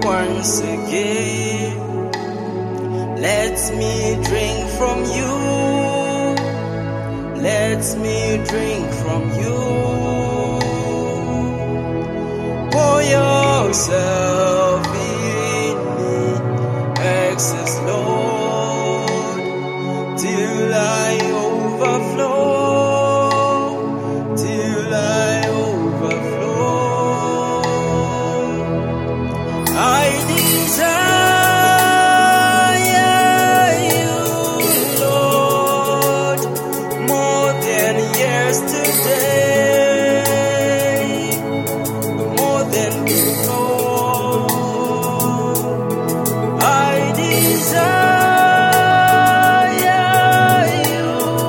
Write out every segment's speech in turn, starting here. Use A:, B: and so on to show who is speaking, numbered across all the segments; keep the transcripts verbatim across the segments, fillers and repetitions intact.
A: once again. Let me drink from you. Let me drink from you. Pour yourself in me, excess Lord, till I overflow, till I overflow. I desire you, Lord, more than yesterday, more than before. I desire you,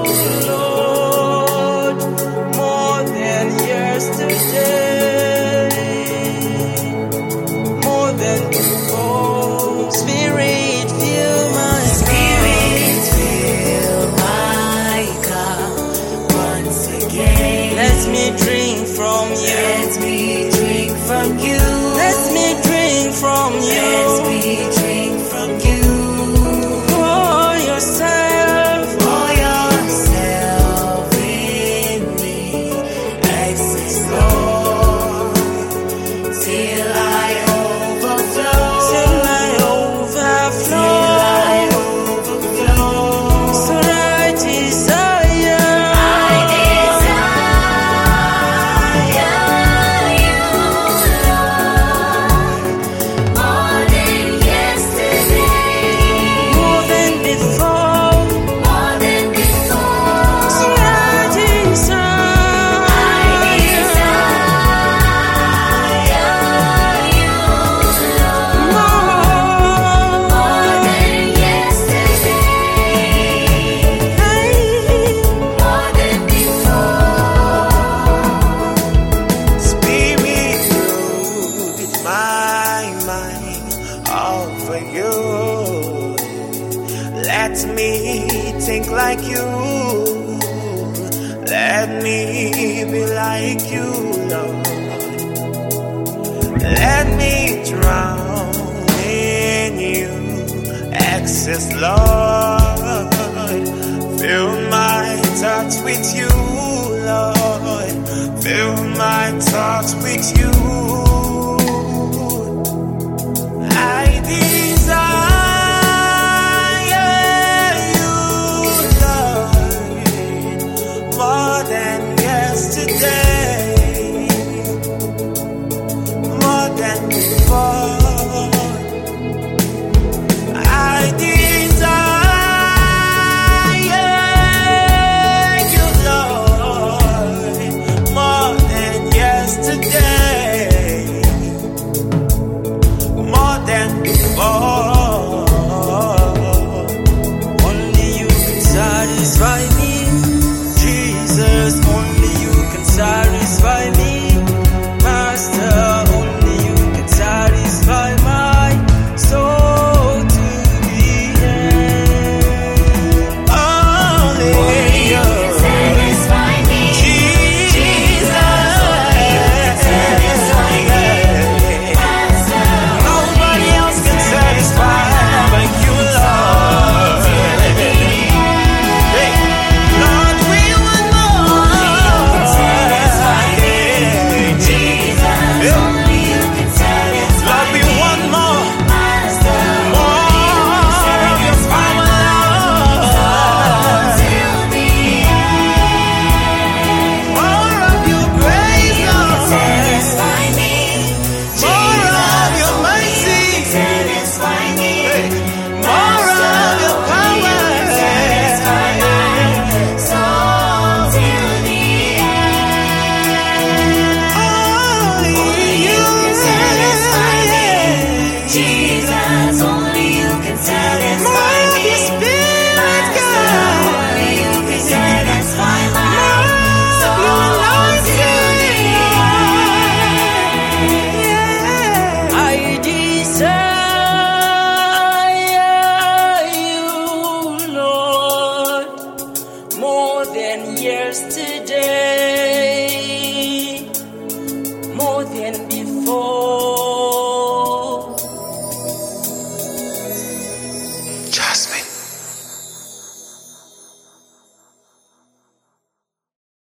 A: Lord, more than yesterday, more than before. Spirit, fill my
B: Spirit, fill my cup once again.
A: Let me drink from you.
B: Let me drink from you.
A: Let me drink from you.
B: Let me drink from you.
A: Pour yourself.
B: Pour yourself in me, excess Lord, till I overflow.
A: Till I
B: Till
A: overflow.
B: I overflow.
A: So I desire.
B: I desire you, Lord, more than yesterday,
A: More than before.
B: more than before.
A: So I desire.
B: I desire you, Lord,
A: More.
B: more than yesterday, more than before.
C: Spirit, rule my mind over you. Let me think like you. Let me be like you, Lord. Let me drown in you, excess Lord. Fill my thoughts with you, Lord. Fill my thoughts with you. I desire you, Lord, more than yesterday, more than before. I desire you, Lord, more than yesterday, more than before.
A: Only you can satisfy me, Jesus. Only you can satisfy me, Master. Only you can satisfy my soul to the end.
C: Only you,
B: Satisfy me,
C: Jesus.
B: satisfy me, Master.
C: Nobody else can satisfy but you, Lord. Hey, Lord, we want more.
B: Satisfy me,
C: Yeah.
B: Jesus.
C: Yeah.
B: Only you can satisfy
C: Lord, we
B: me,
C: want more.
B: Master.
C: More of your power, Lord.
B: Till the end.
C: More of your grace, Lord.
B: Satisfy me,
C: More of your mercy.
B: satisfy me,
C: Hey, more of your power.
B: satisfy my soul till the end.
C: Only you
B: can satisfy me, Jesus. Only you can satisfy
C: More of
B: me,
C: your spirit,
B: Master.
C: God.
B: Only you can satisfy my
C: More of your
B: soul till the
C: anointing. Yeah.
A: I desire you, Lord, more than yesterday,